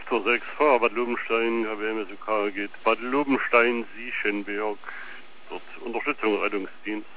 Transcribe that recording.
der 6V, Bad Lobenstein, HWMSUK geht. Bad Lobenstein, Siechenberg, dort Unterstützung, Rettungsdienst.